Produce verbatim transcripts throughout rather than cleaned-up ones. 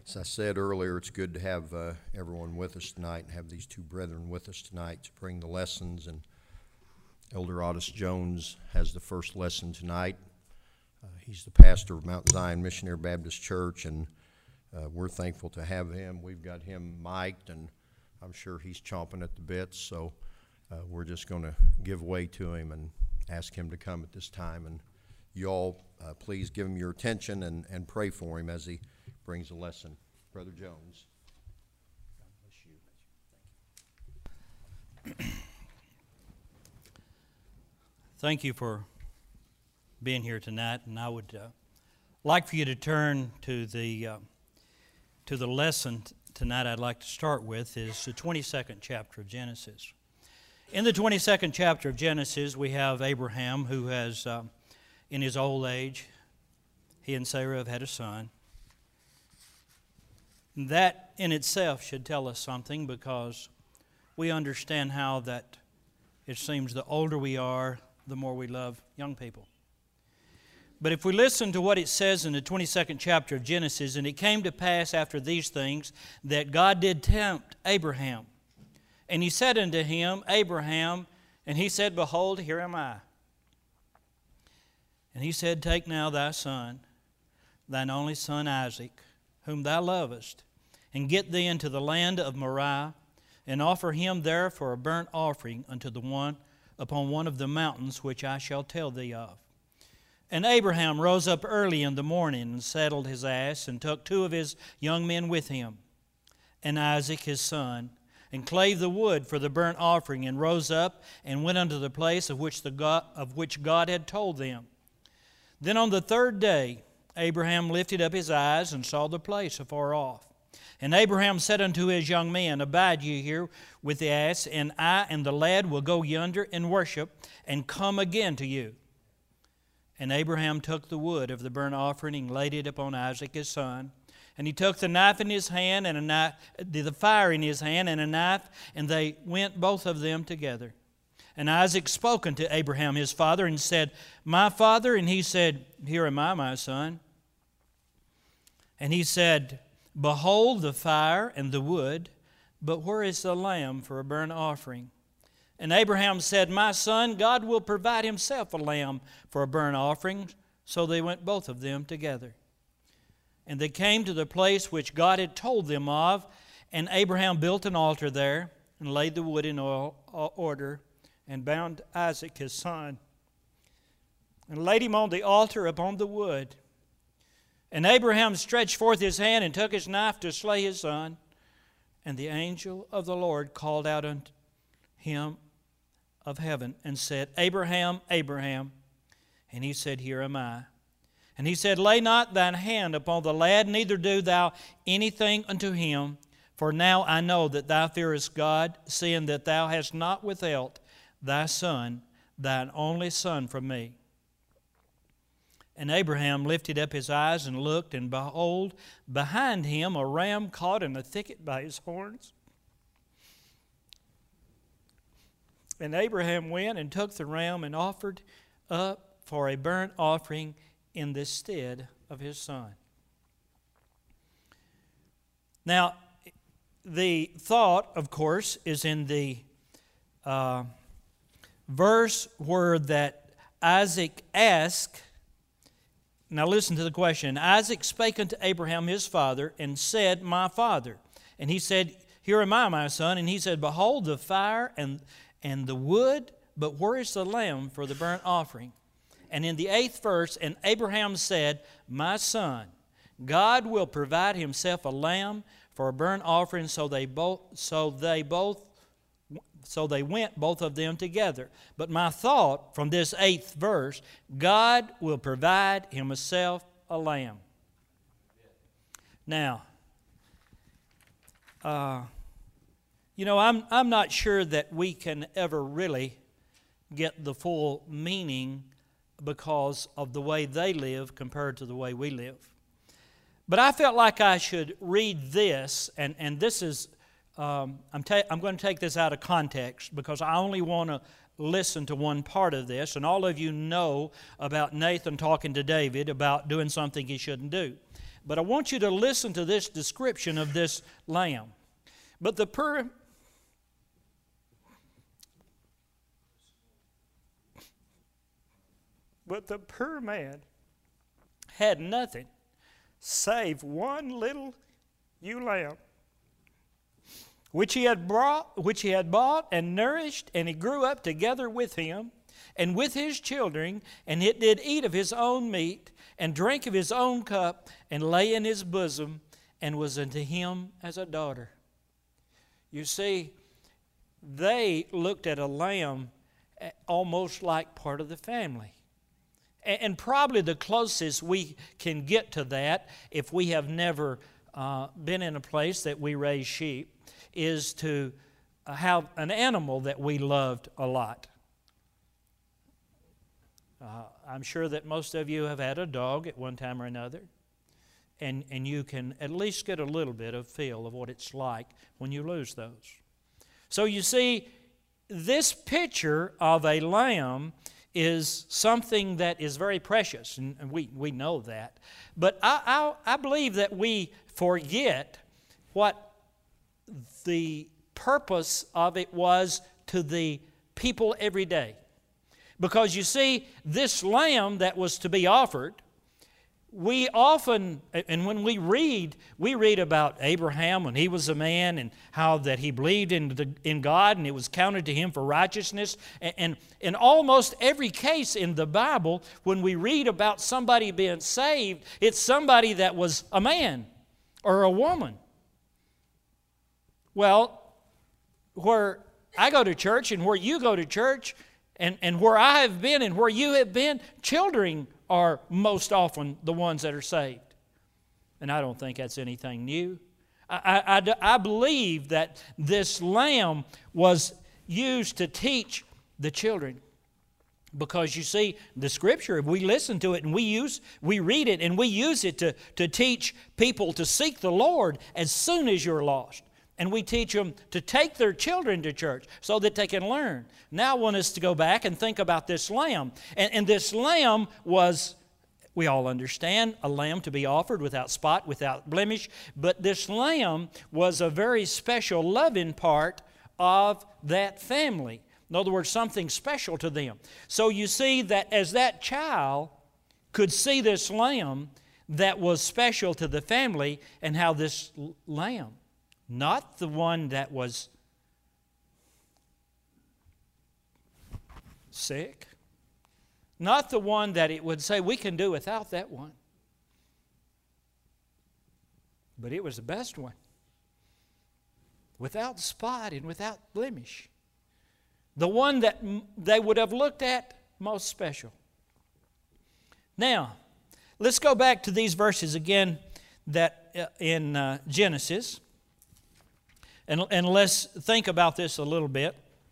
As I said earlier, it's good to have uh, everyone with us tonight and have these two brethren with us tonight to bring the lessons. And Elder Otis Jones has the first lesson tonight. Uh, he's the pastor of Mount Zion Missionary Baptist Church, and uh, we're thankful to have him. We've got him mic'd, and I'm sure he's chomping at the bits, so uh, we're just going to give way to him and ask him to come at this time. And you all, uh, please give him your attention and, and pray for him as he brings a lesson. Brother Jones. God bless you. Thank you for being here tonight, and I would uh, like for you to turn to the uh, to the lesson t- tonight. I'd like to start with is the twenty-second chapter of Genesis. In the twenty-second chapter of Genesis, we have Abraham, who has, uh, in his old age, he and Sarah have had a son. That in itself should tell us something, because we understand how that it seems the older we are, the more we love young people. But if we listen to what it says in the twenty-second chapter of Genesis, and it came to pass after these things that God did tempt Abraham. And he said unto him, Abraham, and he said, Behold, here am I. And he said, Take now thy son, thine only son Isaac, whom thou lovest, and get thee into the land of Moriah, and offer him there for a burnt offering unto the one upon one of the mountains which I shall tell thee of. And Abraham rose up early in the morning, and saddled his ass, and took two of his young men with him, and Isaac his son, and clave the wood for the burnt offering, and rose up, and went unto the place of which, the God, of which God had told them. Then on the third day Abraham lifted up his eyes, and saw the place afar off. And Abraham said unto his young men, Abide ye here with the ass, and I and the lad will go yonder and worship, and come again to you. And Abraham took the wood of the burnt offering, and laid it upon Isaac his son. And he took the knife in his hand, and a knife, the fire in his hand, and a knife, and they went both of them together. And Isaac spoke unto Abraham his father, and said, My father? And he said, Here am I, my son. And he said, Behold the fire and the wood, but where is the lamb for a burnt offering? And Abraham said, My son, God will provide himself a lamb for a burnt offering. So they went both of them together. And they came to the place which God had told them of, and Abraham built an altar there, and laid the wood in order, and bound Isaac his son, and laid him on the altar upon the wood. And Abraham stretched forth his hand, and took his knife to slay his son. And the angel of the Lord called out unto him of heaven, and said, Abraham, Abraham. And he said, Here am I. And he said, Lay not thine hand upon the lad, neither do thou anything unto him. For now I know that thou fearest God, seeing that thou hast not withheld thy son, thine only son, from me. And Abraham lifted up his eyes and looked, and behold, behind him a ram caught in a thicket by his horns. And Abraham went and took the ram, and offered up for a burnt offering in the stead of his son. Now, the thought, of course, is in the uh, verse where that Isaac asked. Now listen to the question. Isaac spake unto Abraham his father, and said, My father. And he said, Here am I, my son. And he said, Behold the fire and, and the wood, but where is the lamb for the burnt offering? And in the eighth verse, and Abraham said, My son, God will provide himself a lamb for a burnt offering. So they both, so they both, so they went both of them together. But my thought from this eighth verse, God will provide himself a lamb. Now, uh, you know, I'm I'm not sure that we can ever really get the full meaning because of the way they live compared to the way we live. But I felt like I should read this, and, and this is, um, I'm, ta- I'm going to take this out of context because I only want to listen to one part of this, and all of you know about Nathan talking to David about doing something he shouldn't do. But I want you to listen to this description of this lamb. But the poor, but the poor man had nothing save one little ewe lamb, which he had brought, which he had bought and nourished, and he grew up together with him and with his children, and it did eat of his own meat, and drank of his own cup, and lay in his bosom, and was unto him as a daughter. You see, they looked at a lamb almost like part of the family. And probably the closest we can get to that, if we have never uh, been in a place that we raise sheep, is to have an animal that we loved a lot. Uh, I'm sure that most of you have had a dog at one time or another, and, and you can at least get a little bit of feel of what it's like when you lose those. So you see, this picture of a lamb is something that is very precious, and we, we know that. But I, I, I believe that we forget what the purpose of it was to the people every day. Because you see, this lamb that was to be offered, we often, and when we read, we read about Abraham when he was a man and how that he believed in, the, in God and it was counted to him for righteousness. And, and in almost every case in the Bible, when we read about somebody being saved, it's somebody that was a man or a woman. Well, where I go to church and where you go to church, And, and where I have been and where you have been, children are most often the ones that are saved. And I don't think that's anything new. I, I, I believe that this lamb was used to teach the children. Because you see, the Scripture, if we listen to it and we use, we read it and we use it to, to teach people to seek the Lord as soon as you're lost. And we teach them to take their children to church so that they can learn. Now I want us to go back and think about this lamb. And, and this lamb was, we all understand, a lamb to be offered without spot, without blemish. But this lamb was a very special loving part of that family. In other words, something special to them. So you see that as that child could see this lamb that was special to the family, and how this lamb, not the one that was sick, not the one that it would say we can do without that one, but it was the best one, without spot and without blemish, the one that they would have looked at most special. Now, let's go back to these verses again that uh, in uh, Genesis. And, and let's think about this a little bit.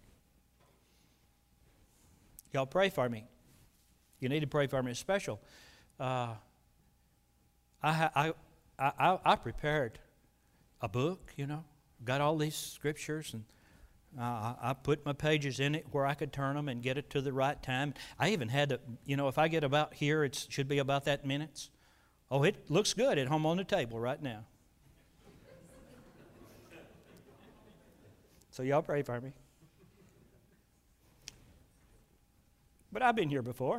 Y'all pray for me. You need to pray for me. It's special. Uh, I, I, I, I prepared a book, you know. Got all these scriptures, and uh, I put my pages in it where I could turn them and get it to the right time. I even had to, you know, if I get about here, it should be about that minutes. Oh, it looks good at home on the table right now. So y'all pray for me. But I've been here before.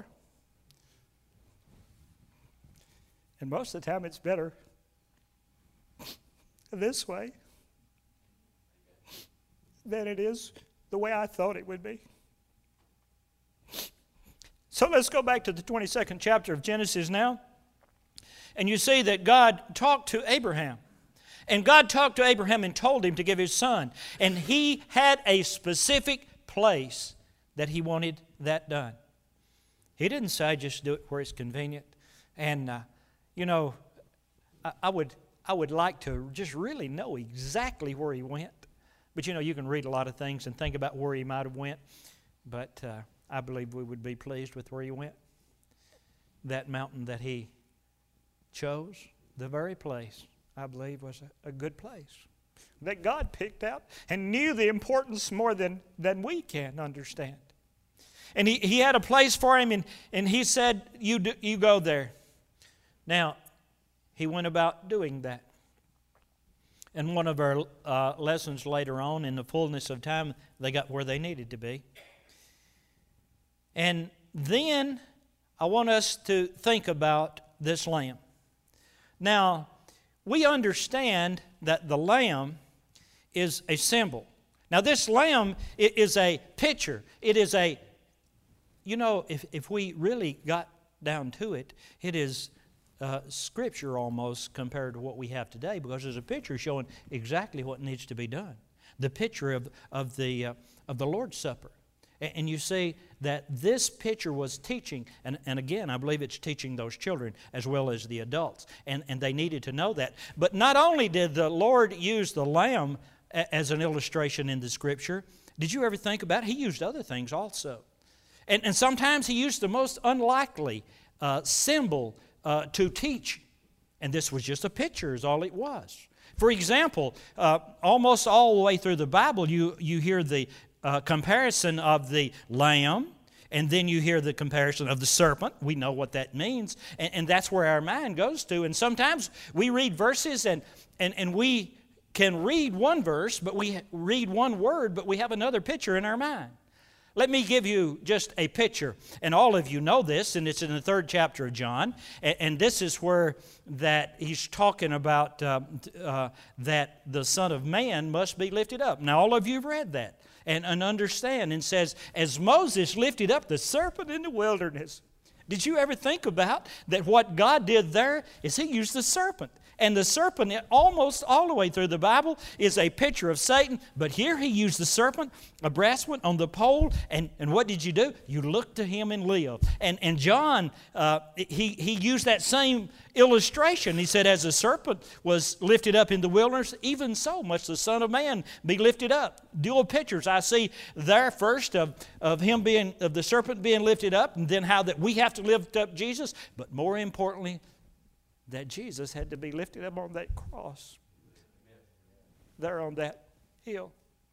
And most of the time it's better this way than it is the way I thought it would be. So let's go back to the twenty-second chapter of Genesis now. And you see that God talked to Abraham. And God talked to Abraham and told him to give his son. And he had a specific place that he wanted that done. He didn't say just do it where it's convenient. And, uh, you know, I, I would I would like to just really know exactly where he went. But, you know, you can read a lot of things and think about where he might have went. But uh, I believe we would be pleased with where he went. That mountain that he chose, the very place, I believe, was a, a good place that God picked out and knew the importance more than, than we can understand. And he, he had a place for him, and, and he said, you, do, you go there. Now, he went about doing that. And one of our uh, lessons later on, in the fullness of time, they got where they needed to be. And then I want us to think about this lamb. Now, we understand that the lamb is a symbol. Now, this lamb is a picture. It is a, you know, if, if we really got down to it, it is uh, Scripture almost compared to what we have today, because there's a picture showing exactly what needs to be done. The picture of, of, the, uh, of the Lord's Supper. And you see that this picture was teaching, and, and again, I believe it's teaching those children as well as the adults, and, and they needed to know that. But not only did the Lord use the lamb as an illustration in the Scripture, did you ever think about it? He used other things also. And, and sometimes He used the most unlikely uh, symbol uh, to teach, and this was just a picture is all it was. For example, uh, almost all the way through the Bible, you, you hear the Uh, comparison of the lamb, and then you hear the comparison of the serpent. We know what that means, and, and that's where our mind goes to. And sometimes we read verses, and, and, and we can read one verse, but we read one word, but we have another picture in our mind. Let me give you just a picture, and all of you know this, and it's in the third chapter of John, and, and this is where that he's talking about uh, uh, that the Son of Man must be lifted up. Now, all of you have read that and, and understand, and says, as Moses lifted up the serpent in the wilderness. Did you ever think about that what God did there is He used the serpent? And the serpent, almost all the way through the Bible, is a picture of Satan. But here He used the serpent, a brass one, on the pole. And, and what did you do? You looked to him and live. And, and John, uh, he, he used that same illustration. He said, as the serpent was lifted up in the wilderness, even so must the Son of Man be lifted up. Dual pictures I see there first of, of him being, of the serpent being lifted up, and then how that we have to lift up Jesus. But more importantly, that Jesus had to be lifted up on that cross there on that hill.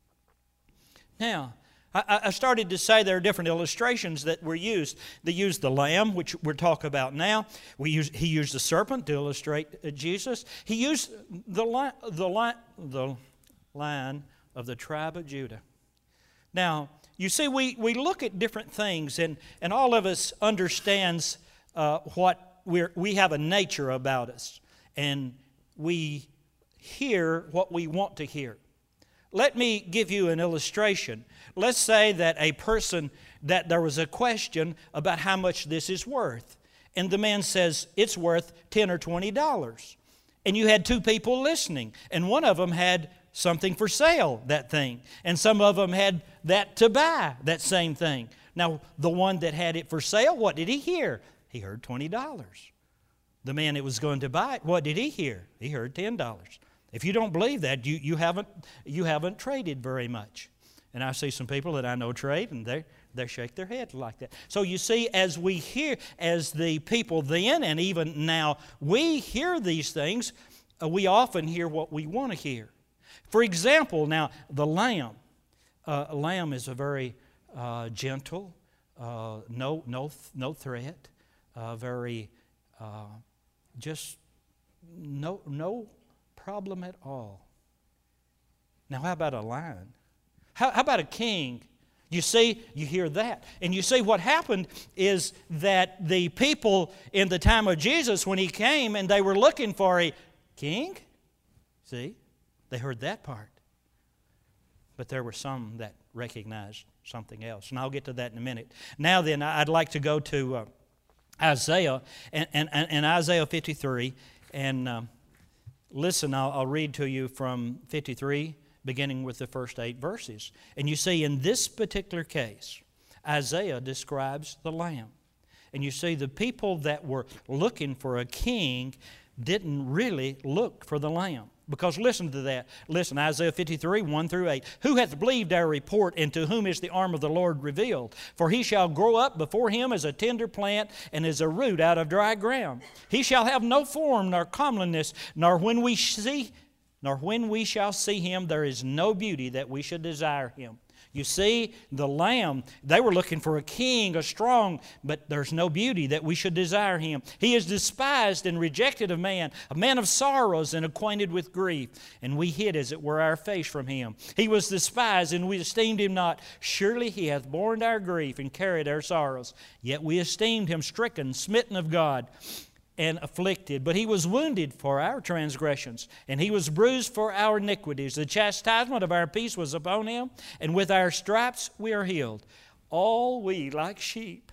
Now, I, I started to say there are different illustrations that were used. They used the lamb, which we're talking about now. We use, he used the serpent to illustrate uh, Jesus. He used the, li- the, li- the lion of the tribe of Judah. Now, you see, we, we look at different things, and, and all of us understands uh, what We're, we have a nature about us, and we hear what we want to hear. Let me give you an illustration. Let's say that a person, that there was a question about how much this is worth, and the man says it's worth ten or twenty dollars. And you had two people listening, and one of them had something for sale, that thing, and some of them had that to buy, that same thing. Now, the one that had it for sale, what did he hear? He heard twenty dollars. The man that was going to buy it, what did he hear? He heard ten dollars. If you don't believe that, you, you, haven't, you haven't traded very much. And I see some people that I know trade, and they they shake their head like that. So you see, as we hear, as the people then and even now, we hear these things, uh, we often hear what we want to hear. For example, now, the lamb. Uh, a lamb is a very uh, gentle, uh, no, no, no threat. Uh, very, uh, just no, no problem at all. Now, how about a lion? How, how about a king? You see, you hear that. And you see what happened is that the people in the time of Jesus, when He came and they were looking for a king, see, they heard that part. But there were some that recognized something else. And I'll get to that in a minute. Now then, I'd like to go to Uh, Isaiah, and, and, and Isaiah fifty-three, and um, listen, I'll, I'll read to you from fifty-three, beginning with the first eight verses. And you see, in this particular case, Isaiah describes the Lamb. And you see, the people that were looking for a king didn't really look for the Lamb. Because listen to that. Listen, Isaiah fifty-three, one through eight. Who hath believed our report, and to whom is the arm of the Lord revealed? For he shall grow up before him as a tender plant, and as a root out of dry ground. He shall have no form nor comeliness, nor when we see, nor when we shall see him, there is no beauty that we should desire him. You see, the Lamb, they were looking for a king, a strong, but there's no beauty that we should desire him. He is despised and rejected of man, a man of sorrows and acquainted with grief. And we hid, as it were, our face from him. He was despised, and we esteemed him not. Surely he hath borne our grief and carried our sorrows. Yet we esteemed him stricken, smitten of God, and afflicted. But he was wounded for our transgressions, and he was bruised for our iniquities. The chastisement of our peace was upon him, and with our stripes we are healed. All we, like sheep,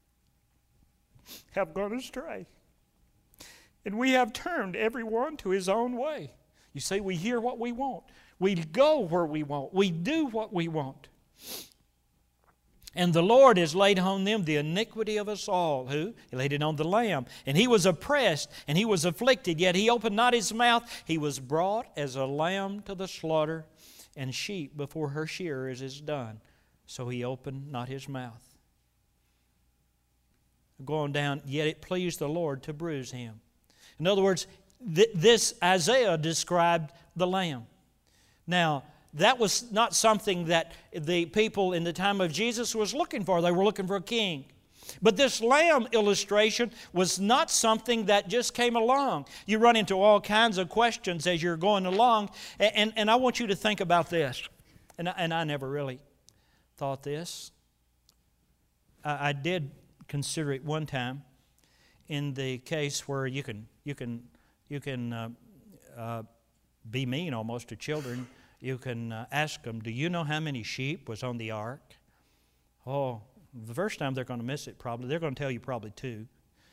have gone astray, and we have turned every one to his own way. You see, we hear what we want. We go where we want. We do what we want. And the Lord has laid on them the iniquity of us all. Who? He laid it on the Lamb. And he was oppressed, and he was afflicted, yet he opened not his mouth. He was brought as a lamb to the slaughter, and sheep before her shearers is done. So he opened not his mouth. Going down, yet it pleased the Lord to bruise him. In other words, th- this Isaiah described the Lamb. Now, that was not something that the people in the time of Jesus was looking for. They were looking for a king. But this lamb illustration was not something that just came along. You run into all kinds of questions as you're going along, and, and, and I want you to think about this. And I, and I never really thought this. I, I did consider it one time in the case where you can you can you can uh, uh, be mean almost to children. You can uh, ask them, do you know how many sheep was on the ark? Oh, the first time they're going to miss it probably. They're going to tell you probably two.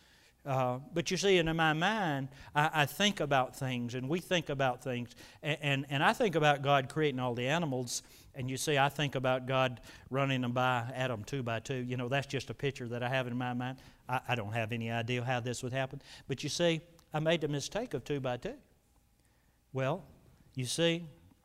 Uh, but you see, in my mind, I, I think about things, and we think about things. And, and, and I think about God creating all the animals. And you see, I think about God running them by Adam two by two. You know, that's just a picture that I have in my mind. I, I don't have any idea how this would happen. But you see, I made the mistake of two by two. Well, you see,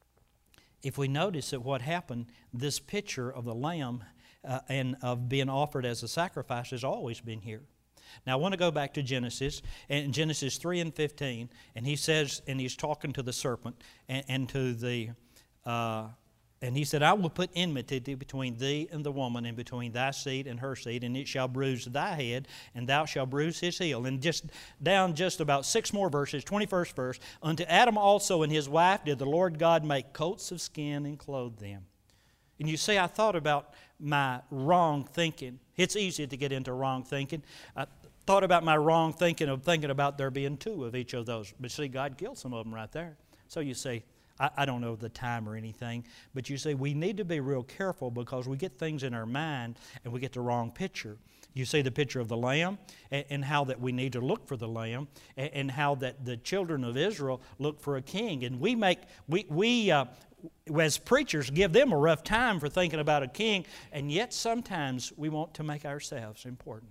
if we notice that what happened, this picture of the lamb uh, and of being offered as a sacrifice has always been here. Now, I want to go back to Genesis, and Genesis three and fifteen, and he says, and he's talking to the serpent and, and to the, uh, and he said, I will put enmity between thee and the woman, and between thy seed and her seed, and it shall bruise thy head, and thou shalt bruise his heel. And just down just about six more verses, twenty-first verse, unto Adam also and his wife did the Lord God make coats of skin and clothe them. And you see, I thought about my wrong thinking. It's easy to get into wrong thinking. I thought about my wrong thinking of thinking about there being two of each of those. But see, God killed some of them right there. So you see, I, I don't know the time or anything, but you see, we need to be real careful because we get things in our mind and we get the wrong picture. You see the picture of the lamb and, and how that we need to look for the lamb, and, and how that the children of Israel look for a king. And we make, we, we uh, as preachers, give them a rough time for thinking about a king, and yet sometimes we want to make ourselves important.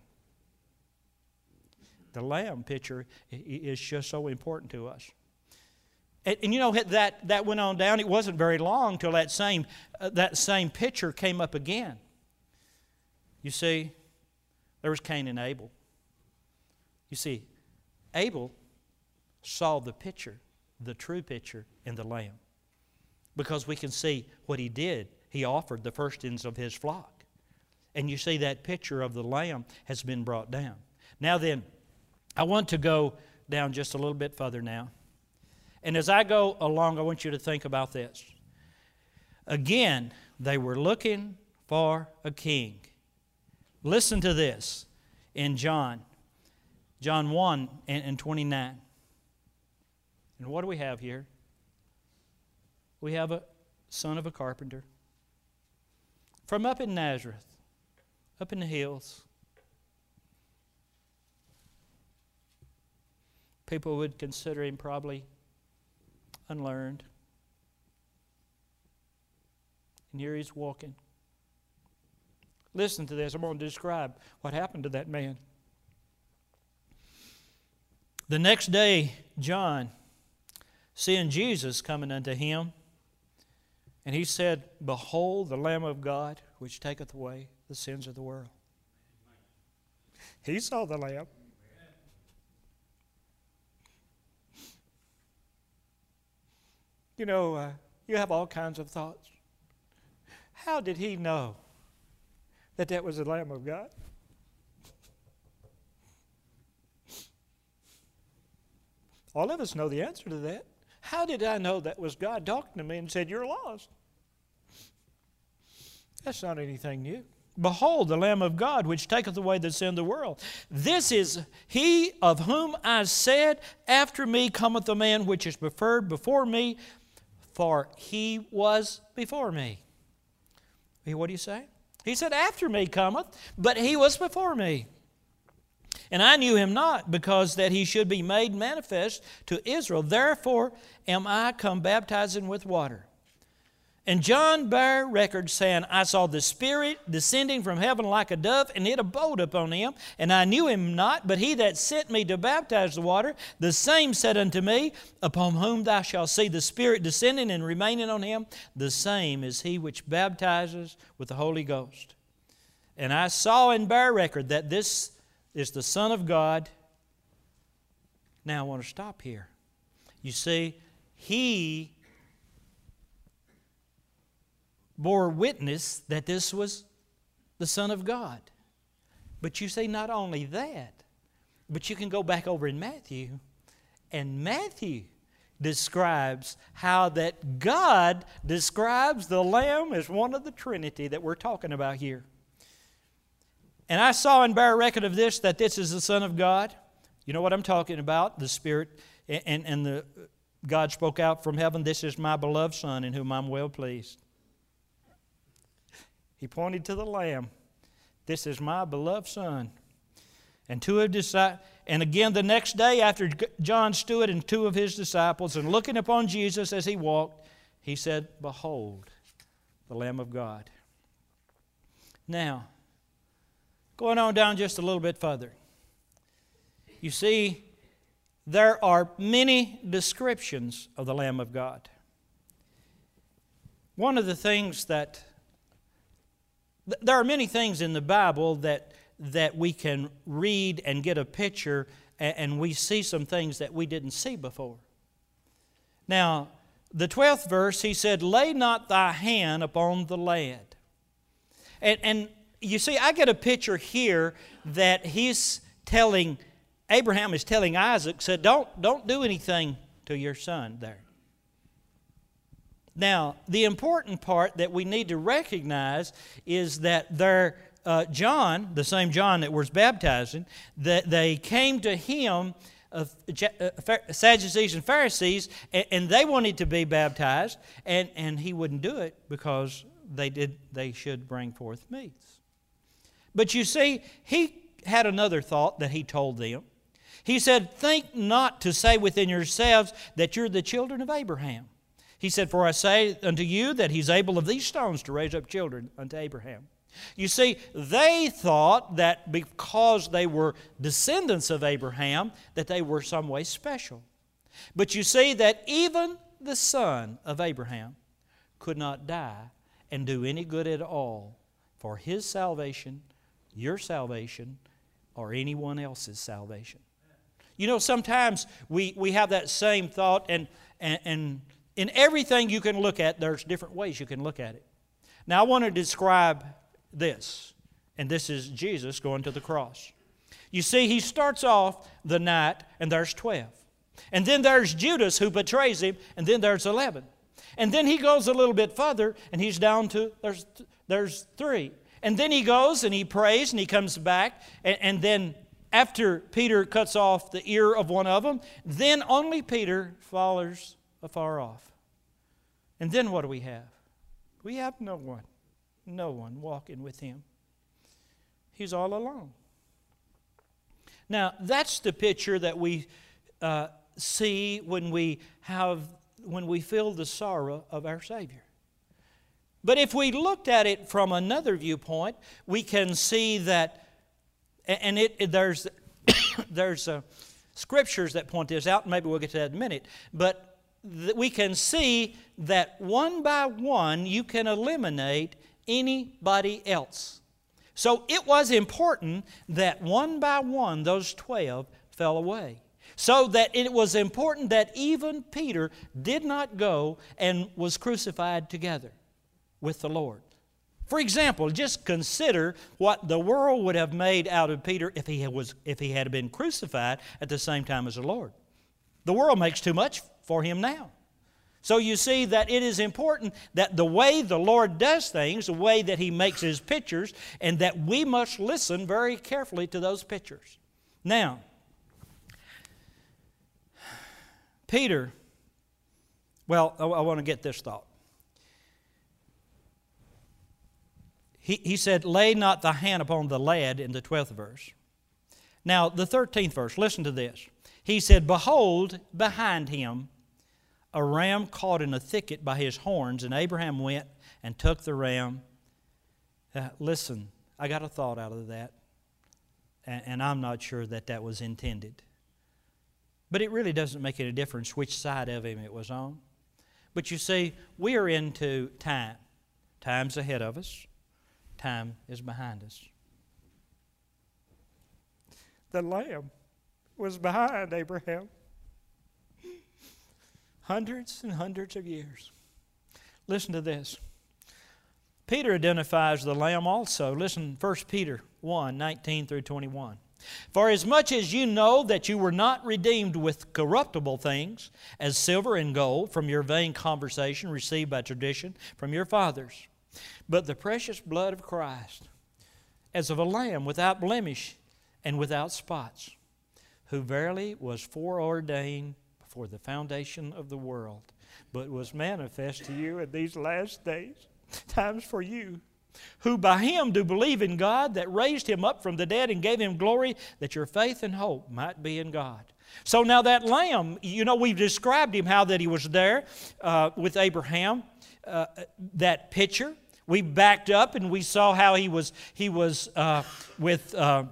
The lamb picture is just so important to us. And, and you know, that, that went on down. It wasn't very long till that same, uh, that same picture came up again. You see, there was Cain and Abel. You see, Abel saw the picture, the true picture in the lamb. Because we can see what he did. He offered the firstings of his flock. And you see that picture of the lamb has been brought down. Now then, I want to go down just a little bit further now. And as I go along, I want you to think about this. Again, they were looking for a king. Listen to this in John, John one and twenty-nine. And what do we have here? We have a son of a carpenter from up in Nazareth, up in the hills. People would consider him probably unlearned. And here he's walking. Listen to this. I'm going to describe what happened to that man. The next day, John, seeing Jesus coming unto him, and he said, Behold the Lamb of God, which taketh away the sins of the world. He saw the Lamb. You know, uh, you have all kinds of thoughts. How did he know that that was the Lamb of God? All of us know the answer to that. How did I know that was God talking to me and said, you're lost? That's not anything new. Behold, the Lamb of God, which taketh away the sin of the world. This is he of whom I said, after me cometh a man which is preferred before me, for he was before me. What do you say? He said, after me cometh, but he was before me. And I knew him not, because that he should be made manifest to Israel. Therefore am I come baptizing with water. And John bare record, saying, I saw the Spirit descending from heaven like a dove, and it abode upon him. And I knew him not, but he that sent me to baptize the water, the same said unto me, upon whom thou shalt see the Spirit descending and remaining on him, the same is he which baptizes with the Holy Ghost. And I saw and bare record that this is the Son of God. Now I want to stop here. You see, he bore witness that this was the Son of God. But you see, not only that, but you can go back over in Matthew, and Matthew describes how that God describes the Lamb as one of the Trinity that we're talking about here. And I saw and bear record of this, that this is the Son of God. You know what I'm talking about? The Spirit, and, and the God spoke out from heaven, this is my beloved Son in whom I'm well pleased. He pointed to the Lamb. This is my beloved Son. And two of his, and again the next day after John stood and two of his disciples, and looking upon Jesus as he walked, he said, behold, the Lamb of God. Now, going on down just a little bit further. You see, there are many descriptions of the Lamb of God. One of the things that There are many things in the Bible that, that we can read and get a picture, and, and we see some things that we didn't see before. Now, the twelfth verse, he said, lay not thy hand upon the lad. And, and you see, I get a picture here that he's telling, Abraham is telling Isaac, said, don't, don't do anything to your son there. Now, the important part that we need to recognize is that there, uh, John, the same John that was baptizing, that they came to him, uh, Sadducees and Pharisees, and, and they wanted to be baptized, and, and he wouldn't do it because they did. They should bring forth meats. But you see, he had another thought that he told them. He said, think not to say within yourselves that you're the children of Abraham. He said, for I say unto you that he's able of these stones to raise up children unto Abraham. You see, they thought that because they were descendants of Abraham, that they were some way special. But you see that even the son of Abraham could not die and do any good at all for his salvation, your salvation, or anyone else's salvation. You know, sometimes we, we have that same thought, and, and, and in everything you can look at, there's different ways you can look at it. Now, I want to describe this, and this is Jesus going to the cross. You see, he starts off the night, and there's twelve. And then there's Judas who betrays him, and then there's eleven. And then he goes a little bit further, and he's down to, there's, there's three. And then he goes, and he prays, and he comes back, and, and then after Peter cuts off the ear of one of them, then only Peter follows afar off. And then what do we have? We have no one, no one walking with him. He's all alone. Now, that's the picture that we uh, see when we have, when we feel the sorrow of our Savior. But if we looked at it from another viewpoint, we can see that, and it, it there's there's uh, scriptures that point this out, and maybe we'll get to that in a minute, but we can see that one by one you can eliminate anybody else. So it was important that one by one those twelve fell away. So that it was important that even Peter did not go and was crucified together with the Lord. For example, just consider what the world would have made out of Peter if he was if he had been crucified at the same time as the Lord. The world makes too much for him now. So you see that it is important that the way the Lord does things, the way that He makes His pictures, and that we must listen very carefully to those pictures. Now, Peter, well, I, I want to get this thought. He, he said, lay not thy hand upon the lad in the twelfth verse. Now, the thirteenth verse, listen to this. He said, behold, behind him a ram caught in a thicket by his horns, and Abraham went and took the ram. Uh, listen, I got a thought out of that, and, and I'm not sure that that was intended. But it really doesn't make any difference which side of him it was on. But you see, we are into time. Time's ahead of us. Time is behind us. The lamb was behind Abraham. Hundreds and hundreds of years. Listen to this. Peter identifies the lamb also. Listen, First Peter one, nineteen through twenty-one. For as much as you know that you were not redeemed with corruptible things, as silver and gold, from your vain conversation received by tradition from your fathers, but the precious blood of Christ, as of a lamb without blemish and without spots, who verily was foreordained before the foundation of the world, but was manifest to you in these last days, times for you, who by Him do believe in God, that raised Him up from the dead and gave Him glory, that your faith and hope might be in God. So now that lamb, you know, we've described him, how that he was there uh, with Abraham, uh, that picture. We backed up and we saw how he was, he was uh, with uh,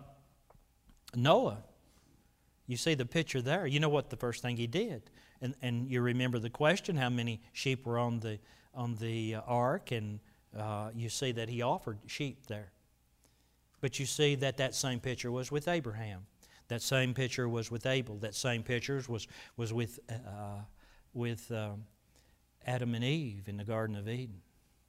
Noah. You see the picture there. You know what the first thing he did. And, and you remember the question, how many sheep were on the, on the ark, and uh, you see that he offered sheep there. But you see that that same picture was with Abraham. That same picture was with Abel. That same picture was, was with, uh, with um, Adam and Eve in the Garden of Eden.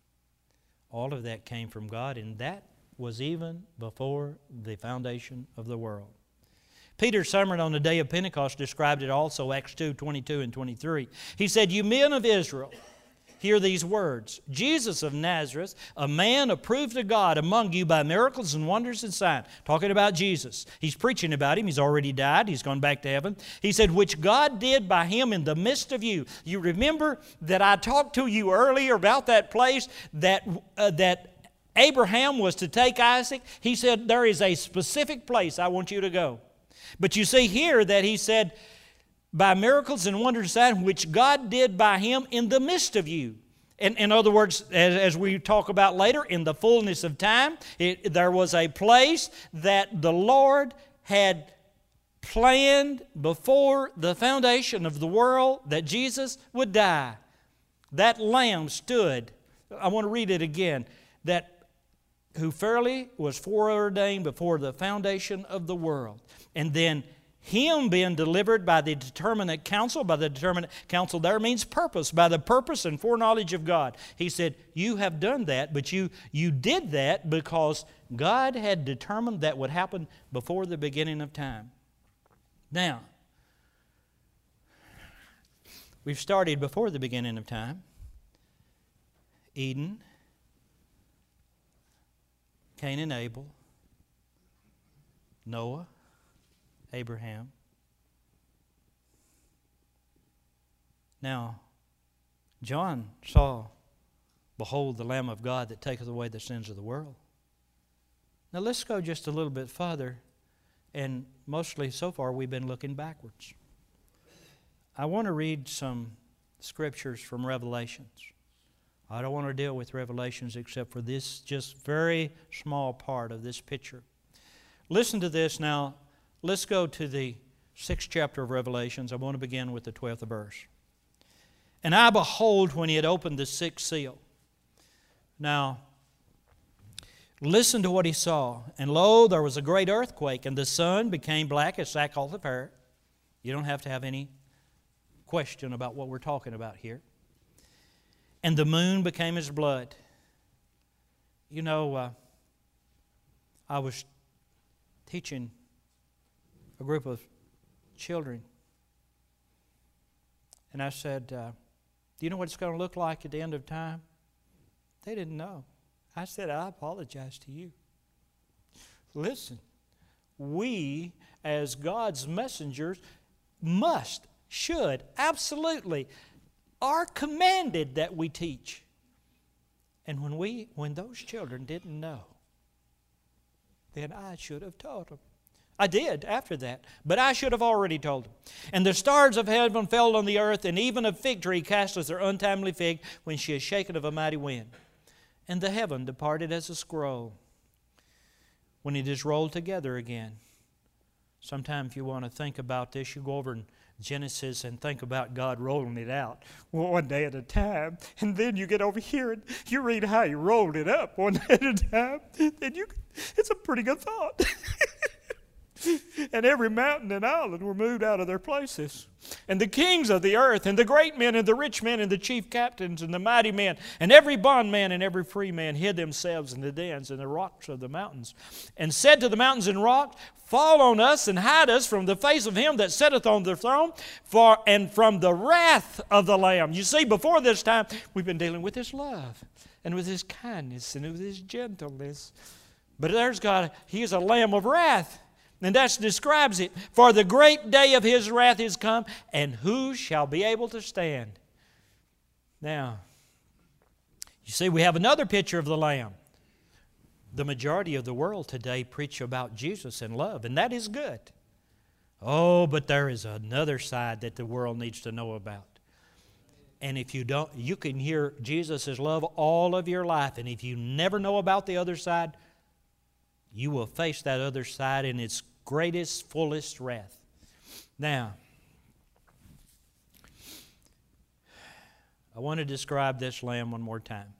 All of that came from God, and that was even before the foundation of the world. Peter's sermon on the day of Pentecost described it also, Acts two, twenty-two and twenty-three. He said, you men of Israel, hear these words. Jesus of Nazareth, a man approved of God among you by miracles and wonders and signs. Talking about Jesus. He's preaching about Him. He's already died. He's gone back to heaven. He said, which God did by Him in the midst of you. You remember that I talked to you earlier about that place that, uh, that Abraham was to take Isaac? He said, there is a specific place I want you to go. But you see here that he said, by miracles and wonders and signs, which God did by Him in the midst of you. In, in other words, as, as we talk about later, in the fullness of time, it, there was a place that the Lord had planned before the foundation of the world that Jesus would die. That lamb stood, I want to read it again, that who fairly was foreordained before the foundation of the world. And then Him being delivered by the determinate counsel. By the determinate counsel there means purpose. By the purpose and foreknowledge of God. He said, you have done that, but you, you did that because God had determined that would happen before the beginning of time. Now, we've started before the beginning of time. Eden, Cain and Abel, Noah, Abraham. Now, John saw, behold, the Lamb of God that taketh away the sins of the world. Now let's go just a little bit further, and mostly so far we've been looking backwards. I want to read some scriptures from Revelations. I don't want to deal with Revelations except for this just very small part of this picture. Listen to this now. Let's go to the sixth chapter of Revelations. I want to begin with the twelfth verse. And I behold when He had opened the sixth seal. Now, listen to what he saw. And lo, there was a great earthquake, and the sun became black as sackcloth of hair. You don't have to have any question about what we're talking about here. And the moon became as blood. You know, uh, I was teaching a group of children, and I said, uh, do you know what it's going to look like at the end of time? They didn't know. I said, I apologize to you. Listen, we as God's messengers must, should, absolutely, are commanded that we teach. And when we, when those children didn't know, then I should have taught them. I did after that, but I should have already told them. And the stars of heaven fell on the earth, and even a fig tree casteth her untimely fig when she is shaken of a mighty wind. And the heaven departed as a scroll when it is rolled together again. Sometime if you want to think about this, you go over in Genesis and think about God rolling it out one day at a time. And then you get over here and you read how He rolled it up one day at a time. And you, it's a pretty good thought. And every mountain and island were moved out of their places. And the kings of the earth, and the great men, and the rich men, and the chief captains, and the mighty men, and every bondman and every free man hid themselves in the dens and the rocks of the mountains, and said to the mountains and rocks, fall on us and hide us from the face of Him that sitteth on the throne, for and from the wrath of the Lamb. You see, before this time, we've been dealing with His love, and with His kindness, and with His gentleness. But there's God, He is a Lamb of wrath. And that describes it. For the great day of His wrath is come, and who shall be able to stand? Now, you see, we have another picture of the Lamb. The majority of the world today preach about Jesus and love, and that is good. Oh, but there is another side that the world needs to know about. And if you don't, you can hear Jesus' love all of your life, and if you never know about the other side, you will face that other side in its greatest, fullest wrath. Now, I want to describe this Lamb one more time.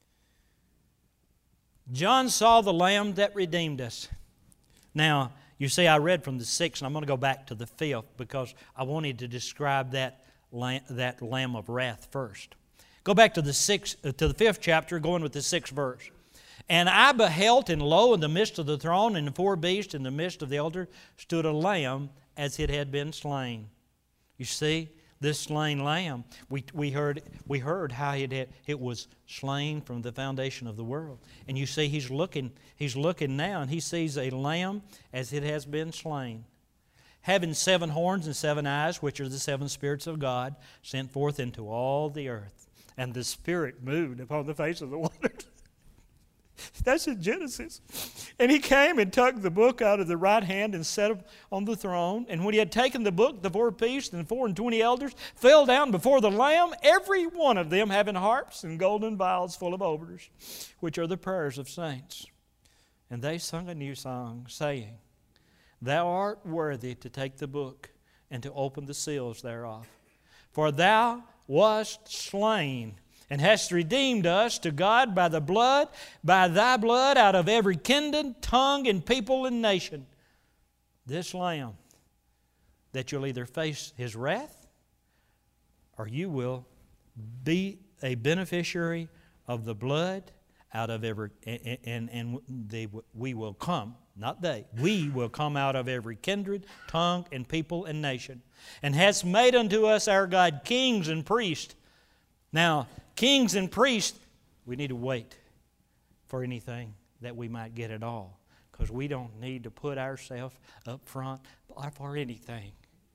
John saw the Lamb that redeemed us. Now, you see, I read from the sixth, and I'm going to go back to the fifth because I wanted to describe that lamb, that Lamb of wrath first. Go back to the sixth, to the fifth chapter, going with the sixth verse. And I beheld, and lo, in the midst of the throne, and the four beasts, in the midst of the altar, stood a lamb as it had been slain. You see, this slain lamb, we, we, heard, we heard how it, had, it was slain from the foundation of the world. And you see, he's looking, he's looking now, and he sees a lamb as it has been slain, having seven horns and seven eyes, which are the seven spirits of God, sent forth into all the earth. And the Spirit moved upon the face of the waters. That's in Genesis. And He came and took the book out of the right hand and set it on the throne. And when He had taken the book, the four beasts and four and twenty elders fell down before the Lamb, every one of them having harps and golden vials full of odors, which are the prayers of saints. And they sung a new song, saying, Thou art worthy to take the book and to open the seals thereof. For Thou wast slain, and hast redeemed us to God by the blood, by Thy blood, out of every kindred, tongue, and people and nation. This Lamb, that you'll either face His wrath, or you will be a beneficiary of the blood out of every, and, and, and they, we will come, not they, we will come out of every kindred, tongue, and people and nation. And hast made unto us our God kings and priests. Now, kings and priests, we need to wait for anything that we might get at all, because we don't need to put ourselves up front for anything.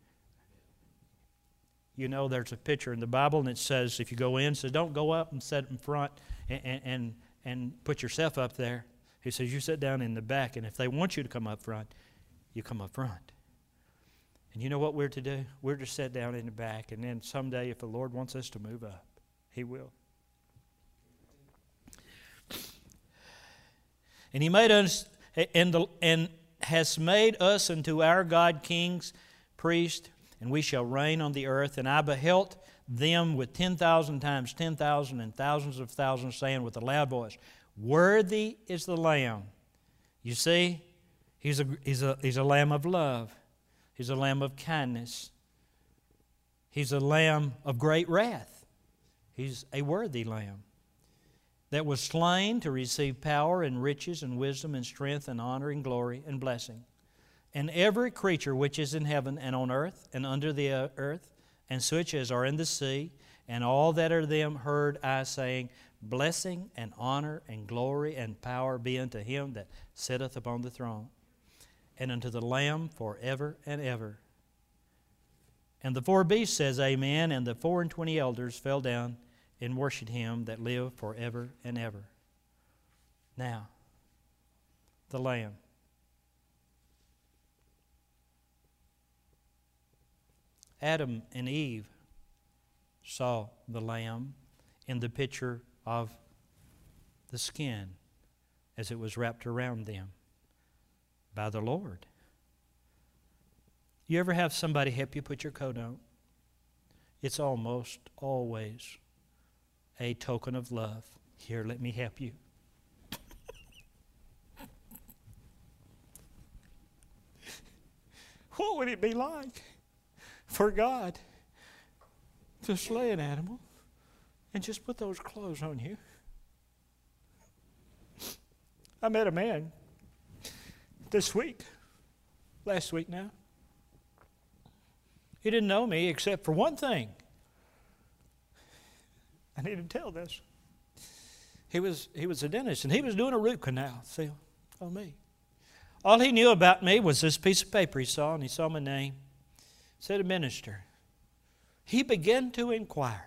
You know, there's a picture in the Bible, and it says, if you go in, it says, don't go up and sit in front and, and, and put yourself up there. He says, you sit down in the back, and if they want you to come up front, you come up front. And you know what we're to do? We're to sit down in the back, and then someday, if the Lord wants us to move up, He will. And He made us, and, the, and has made us unto our God kings, priests, and we shall reign on the earth. And I beheld them with ten thousand times ten thousand and thousands of thousands, saying with a loud voice, Worthy is the Lamb. You see, he's a, he's a, he's a Lamb of love. He's a Lamb of kindness. He's a Lamb of great wrath. He's a worthy Lamb. that was slain to receive power and riches and wisdom and strength and honor and glory and blessing. And every creature which is in heaven and on earth and under the earth, and such as are in the sea, and all that are them, heard I saying, blessing and honor and glory and power be unto Him that sitteth upon the throne, and unto the Lamb forever and ever. And the four beasts says, Amen, and the four and twenty elders fell down and worshipped Him that lived forever and ever. Now, the Lamb. Adam and Eve saw the Lamb in the picture of the skin as it was wrapped around them by the Lord. You ever have somebody help you put your coat on? It's almost always a token of love. Here, let me help you. What would it be like for God to slay an animal and just put those clothes on you? I met a man this week, last week now. He didn't know me except for one thing. I need to tell this. He was he was a dentist, and he was doing a root canal, see, on me. All he knew about me was this piece of paper he saw, and he saw my name. It said a minister. He began to inquire.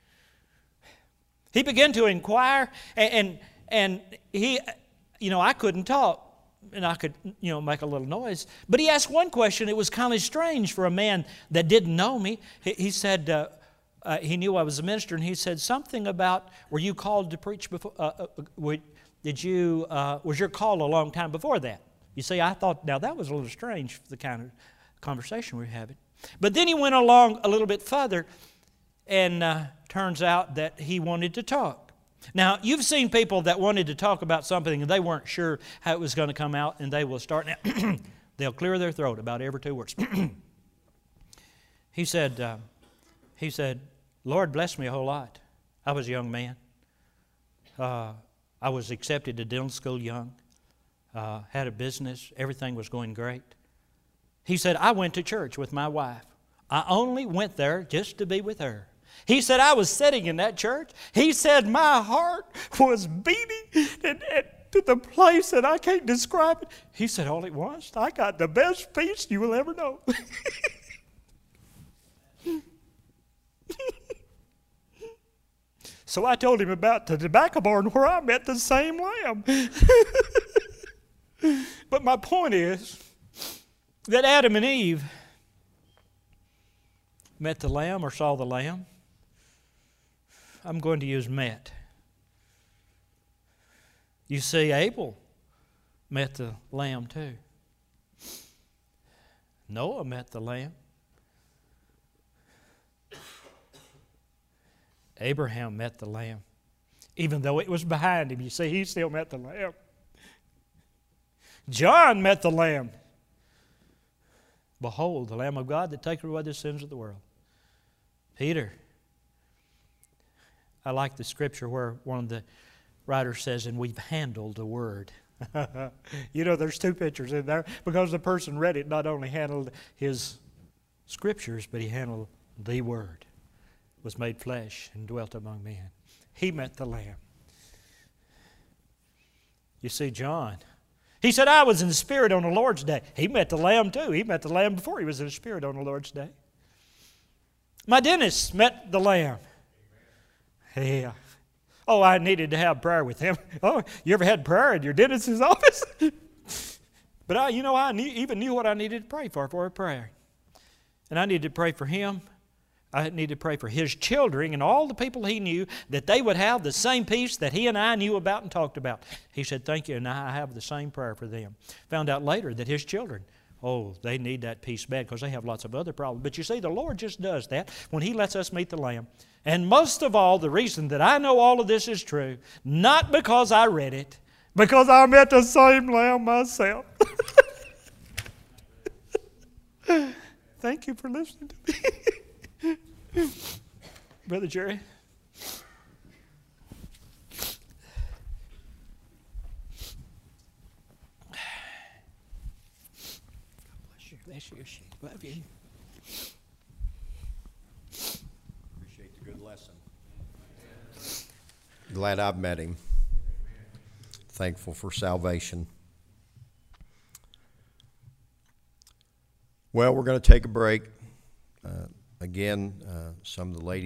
He began to inquire, and, and, and he, you know, I couldn't talk. And I could, you know, make a little noise. But he asked one question. It was kind of strange for a man that didn't know me. He, he said, uh, uh, he knew I was a minister, and he said something about, were you called to preach before, uh, uh, were, did you, uh, was your call a long time before that? You see, I thought, now that was a little strange for the kind of conversation we were having. But then he went along a little bit further, and uh, turns out that he wanted to talk. Now, you've seen people that wanted to talk about something and they weren't sure how it was going to come out, and they will start now. They'll clear their throat about every two words. He said, uh, he said, Lord blessed me a whole lot. I was a young man. Uh, I was accepted to dental school young. Uh, had a business. Everything was going great. He said, I went to church with my wife. I only went there just to be with her. He said, I was sitting in that church. He said, my heart was beating and, and to the place that I can't describe it. He said, all it was, I got the best peace you will ever know. So I told him about the tobacco barn where I met the same lamb. But my point is that Adam and Eve met the lamb or saw the lamb. I'm going to use met. You see, Abel met the lamb too. Noah met the lamb. Abraham met the lamb. Even though it was behind him, you see, he still met the lamb. John met the lamb. Behold, the Lamb of God that taketh away the sins of the world. Peter. I like the scripture where one of the writers says, and we've handled the word. You know, there's two pictures in there because the person read it not only handled his scriptures, but he handled the word. Was made flesh and dwelt among men. He met the Lamb. You see, John, he said, I was in the Spirit on the Lord's day. He met the Lamb too. He met the Lamb before he was in the Spirit on the Lord's day. My dentist met the Lamb. Yeah. Oh, I needed to have prayer with him. Oh, you ever had prayer in your dentist's office? But I, you know, I knew, even knew what I needed to pray for, for a prayer. And I needed to pray for him. I needed to pray for his children and all the people he knew, that they would have the same peace that he and I knew about and talked about. He said, thank you, and I have the same prayer for them. Found out later that his children, oh, they need that peace bad because they have lots of other problems. But you see, the Lord just does that when He lets us meet the Lamb. And most of all, the reason that I know all of this is true, not because I read it, because I met the same Lamb myself. Thank you for listening to me. Brother Jerry. Glad I've met him. Thankful for salvation. Well, we're going to take a break. Uh, again, uh, some of the ladies